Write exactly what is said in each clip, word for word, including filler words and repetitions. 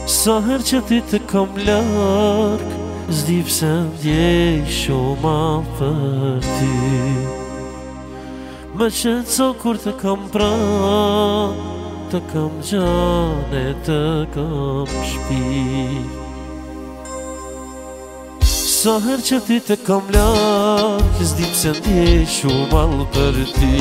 Sa her që ti të kam larg, s'di pse ndjej shumë për ty. Më qetëso kur të kam pran, të kam gjane, të kam shpi. Sa her që ti të kam larg, s'di pse ndjej shumë për ty.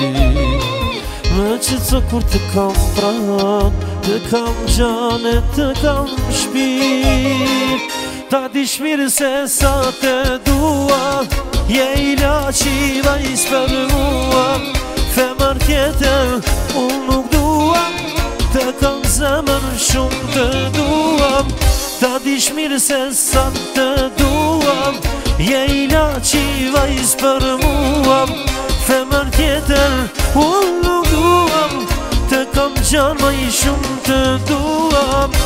Më qetëso kur të kam pran, të kam gjane, të kam shpirt. Ta di shmirë se sa të dua, je ilaçi vajz për mua. Femër tjetër unë nuk dua, të kam zemër shumë të dua. Ta di shmirë se sa të dua, je ilaçi vajz për mua. Femër tjetër unë nuk dua, të kam gjanë më i shumë të dua.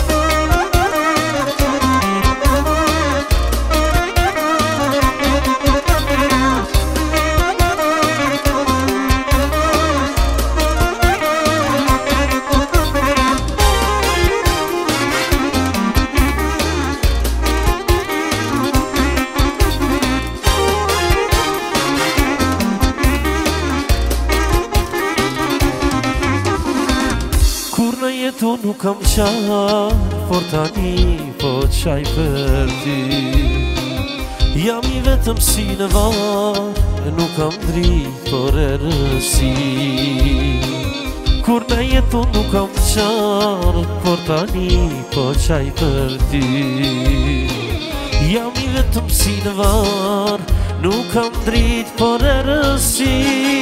Tu nuk kam qarë, por tani po qaj për ty. Jam i vetëm si në varë, nuk kam dritë, por e rësi. Kur në jetu nuk kam qarë, por tani po qaj për ty. Jam i vetëm si në varë, nuk kam dritë, por e rësi.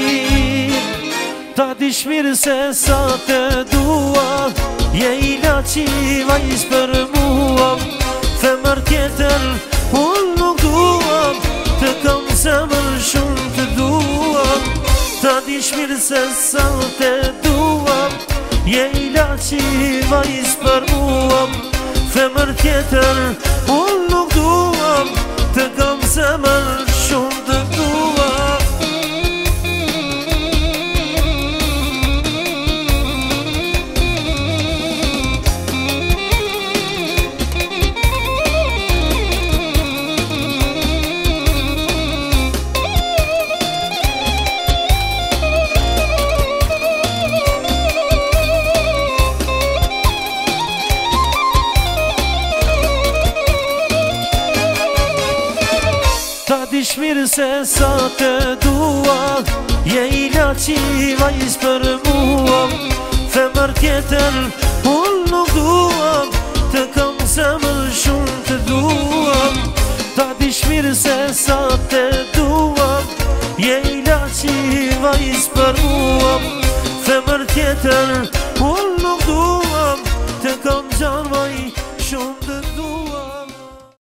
Ta di shmirë se sa të dua, je ilaçi vajz për mua. Femër tjetër unë nuk dua, të kam zemër shumë të dua. Ta di shmirë se sa të dua, je ilaçi vajz për mua. Femër tjetër unë nuk dua, të kam zemër shumë të dua. Ta di shmirë se sa të dua, je ilaçi vajz për mua. Femër tjetër unë nuk dua, të kam zemër shumë të dua. Ta di shmirë se sa të dua, je ilaçi vajz për mua. Femër tjetër unë nuk